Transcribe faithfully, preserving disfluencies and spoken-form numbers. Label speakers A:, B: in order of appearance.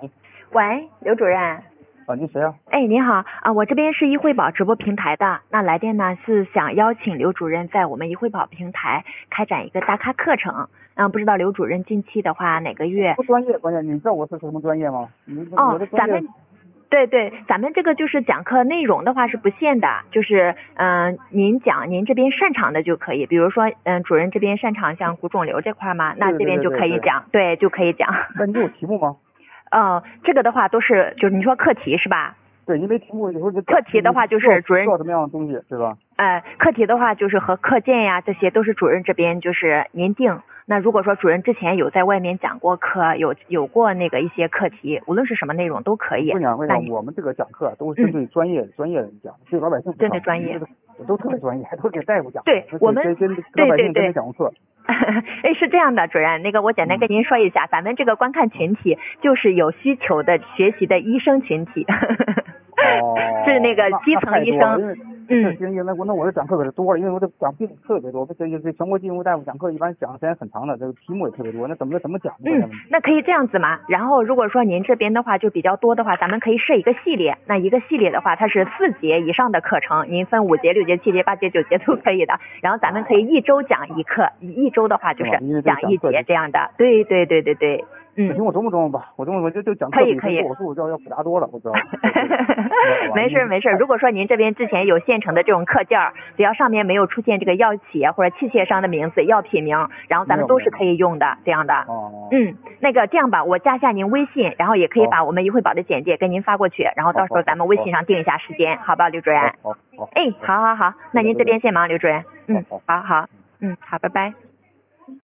A: 喂，刘主任。
B: 啊，你谁啊？
A: 哎，您好啊，我这边是易惠宝直播平台的，那来电呢是想邀请刘主任在我们易惠宝平台开展一个大咖课程。嗯，不知道刘主任近期的话哪个月？
B: 不专业，关键你知道我是什么专业吗？你
A: 哦，咱们。对对，咱们这个就是讲课内容的话是不限的，就是嗯、呃，您讲您这边擅长的就可以，比如说嗯、呃，主任这边擅长像骨肿瘤这块嘛，那这边就可以讲，
B: 对, 对, 对, 对,
A: 对就可以讲。
B: 那你有题目吗？
A: 呃，这个的话都是就是你说课题是吧？
B: 对，因为题目有时候就
A: 课题的话就是主任
B: 做什么样的东西是吧？
A: 呃，课题的话就是和课件呀这些都是主任这边就是您定。那如果说主任之前有在外面讲过课，有有过那个一些课题，无论是什么内容都可以。
B: 我讲为啥我们这个讲课都是针对专业、嗯、专业人讲，对老百姓
A: 针对专业，
B: 都特别专业，都给大夫讲。
A: 对我们
B: 跟老百姓真的讲过课。
A: 哎，是这样的，主任，那个我简单跟您说一下，嗯、咱们这个观看群体就是有需求的学习的医生群体。
B: 哦，
A: 是那个基层医生。
B: 嗯，行行，那我那我这讲课可是多了，因为我这讲病特别多，这这这全国金融大夫讲课一般讲的时间很长的，这个题目也特别多，那怎么怎么讲？
A: 嗯，那可以这样子嘛。然后如果说您这边的话就比较多的话，咱们可以设一个系列。那一个系列的话，它是四节以上的课程，您分五节、六节、七节、八节、九节都可以的。然后咱们可以一周讲一课，一周的话就是讲一节这样的。对对对对对。嗯，
B: 行，我琢磨琢磨吧，我琢磨我就就讲
A: 可以可以，
B: 手术要要复杂多了，我知道。
A: 没事没事，如果说您这边之前有现成的这种课件，只要上面没有出现这个药企或者器械商的名字、药品名，然后咱们都是可以用的这样的。
B: 哦。
A: 嗯，那个这样吧，我加下您微信，然后也可以把我们易惠宝的简介跟您发过去，然后到时候咱们微信上定一下时间，好吧，刘主任？
B: 好好。
A: 哎，好好好，那您这边先忙，刘主任。嗯，好好，嗯，好，拜拜。